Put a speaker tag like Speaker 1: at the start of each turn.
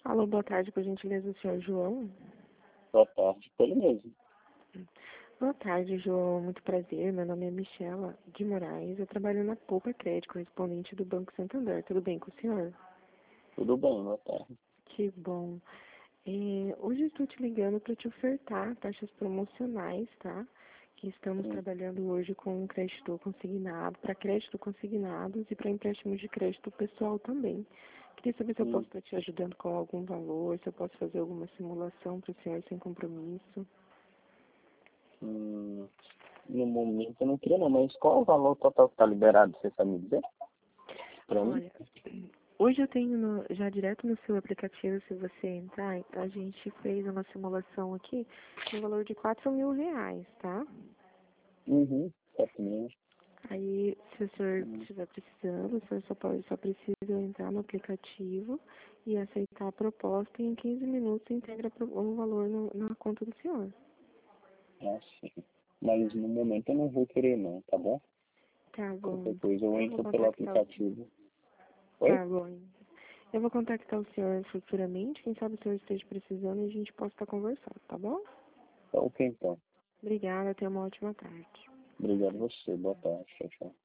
Speaker 1: Alô, boa tarde, por gentileza, o senhor João?
Speaker 2: Boa tarde, por ele mesmo.
Speaker 1: Boa tarde, João. Muito prazer. Meu nome é Michela de Moraes. Eu trabalho na Poupa Crédito, correspondente do Banco Santander. Tudo bem com o senhor?
Speaker 2: Tudo bem, boa tarde.
Speaker 1: Que bom. Hoje eu estou te ligando para te ofertar taxas promocionais, tá? Que estamos
Speaker 2: Sim.
Speaker 1: trabalhando hoje com crédito consignado, para crédito consignados e para empréstimos de crédito pessoal também. Queria saber se eu posso estar te ajudando com algum valor, se eu posso fazer alguma simulação para o senhor sem compromisso.
Speaker 2: No momento eu não queria não, mas qual o valor total que está liberado, você sabe me dizer? Para mim?
Speaker 1: Olha, hoje eu tenho já direto no seu aplicativo, se você entrar, a gente fez uma simulação aqui no valor de R$ 4.000, tá?
Speaker 2: Certo mesmo.
Speaker 1: Aí, se o senhor estiver precisando, o senhor só precisa entrar no aplicativo e aceitar a proposta e em 15 minutos integra o valor na conta do senhor.
Speaker 2: Sim. Mas no momento eu não vou querer não, tá bom?
Speaker 1: Tá bom.
Speaker 2: Qualquer coisa eu
Speaker 1: Eu vou
Speaker 2: entro pelo
Speaker 1: contactar o
Speaker 2: aplicativo. Oi?
Speaker 1: Tá bom. Eu vou contactar o senhor futuramente, quem sabe o senhor esteja precisando e a gente possa estar conversando, tá bom?
Speaker 2: Tá ok então.
Speaker 1: Obrigada, tenha uma ótima tarde.
Speaker 2: Obrigado a você, boa tarde, tchau, tchau.